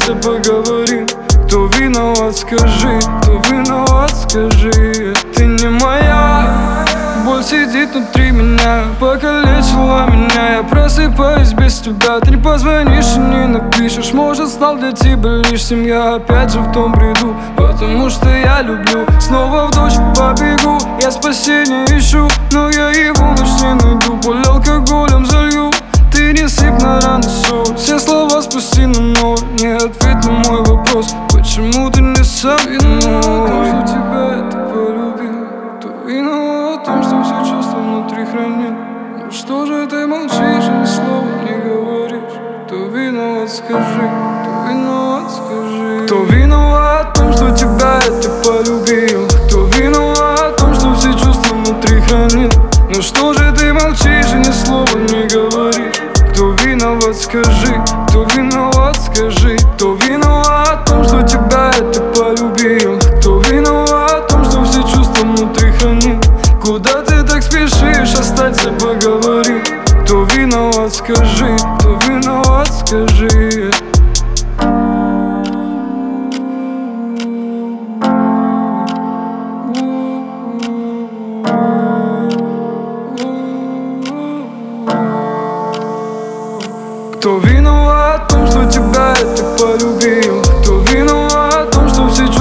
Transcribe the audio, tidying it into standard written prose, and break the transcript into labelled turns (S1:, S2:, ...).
S1: остаться поговорим. Кто виноват, скажи, кто виноват, скажи. Ты не моя, боль сидит внутри меня, покалечила меня. Я просыпаюсь без тебя, ты не позвонишь и не напишешь. Может, стал для тебя лишь семья, опять же в том бреду. Потому что я люблю, снова в дождь побегу. Я спасения ищу, но я его ночь не найду. Боль алкоголем залью, ты не сыпь на раны соль. Все слова спусти на ноль, не ответь на мой вопрос. Почему ты не со мной? Что тебя это полюбил? Кто виноват в том, что все чувства внутри хранил? Ну что же ты молчишь и ни слова не говоришь? Кто виноват, скажи, кто виноват, скажи. Кто виноват в том, что тебя это полюбил? Кто виноват в том, что все чувства внутри хранил? Ну что же ты молчишь и ни слова не говоришь? Кто виноват, скажи, кто виноват, скажи. Кто виноват в том, что тебя это полюбил? Кто виноват в том, что все чувства внутри хранил? Куда ты так спешишь, остаться поговорим. Кто виноват, скажи, кто виноват, скажи. Кто виноват в том, что тебя это полюбил? Кто виноват в том, что все